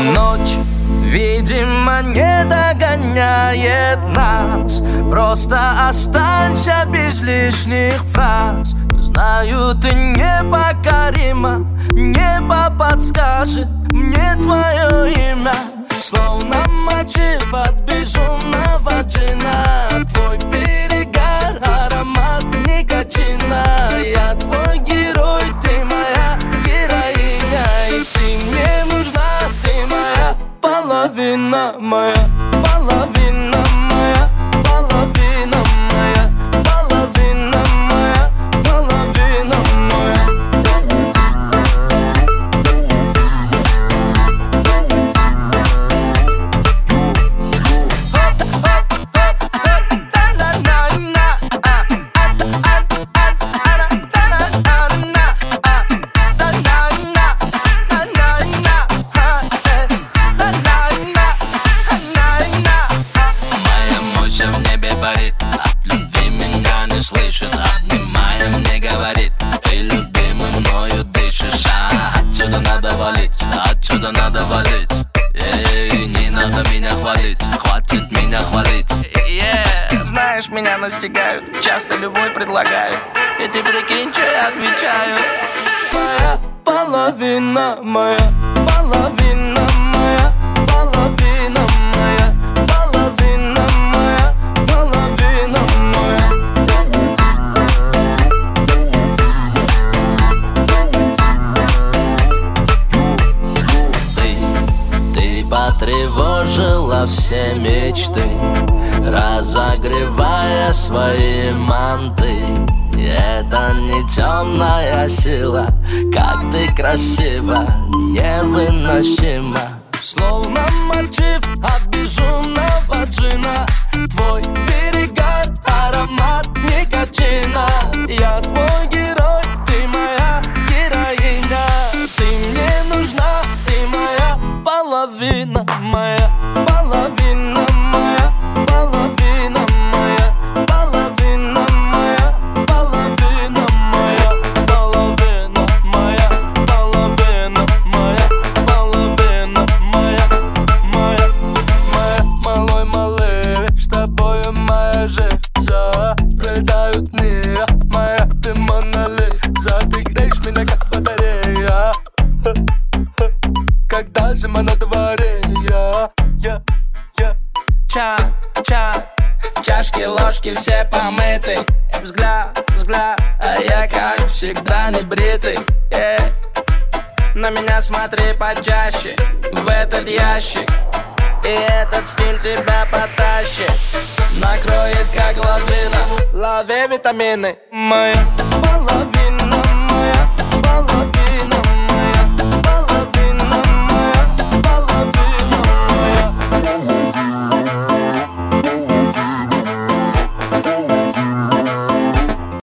Ночь, видимо, не догоняет нас. Просто останься без лишних фраз. Знаю, ты непокорима, небо подскажет мне твое имя. Словно мотив от безумного джина. Твой перегар, аромат никотина. Я твой герой, ты моя героиня. И ты мне нужна, ты моя половина, моя половина, моя половина, моя половина, моя половина, моя. В небе парит, от любви меня не слышит. Обнимая мне говорит: ты любимый мною дышишь. Отсюда надо валить, отсюда надо валить. Не надо меня хвалить, хватит меня хвалить. Знаешь, меня настигают, часто любовь предлагают. И ты прикинь, что я отвечаю. Моя половина, моя половина, моя половина, моя половина, моя половина, моя. Ты потревожила все мечты, разогревая свои манты. Это не темная сила, как ты красива, невыносима. Словно мотив от безумного джина. Твой перегар, аромат никотина. Я твой герой, ты моя героиня. Ты мне нужна, ты моя половина, моя половина, моя половина, моя половина, моя половина, моя половина, моя половина, моя половина, моя, моя, моя. Малой, малый, с тобою моя жизнь. Пролетают дни, моя, ты монолит. Ты греешь меня как батарея, когда зима на дворе. Чашки, ложки все помыты. Взгляд, а я как всегда не бритый. На меня смотри почаще, в этот ящик. И этот стиль тебя потащит, накроет как лавина. Лови витамины, моя половина.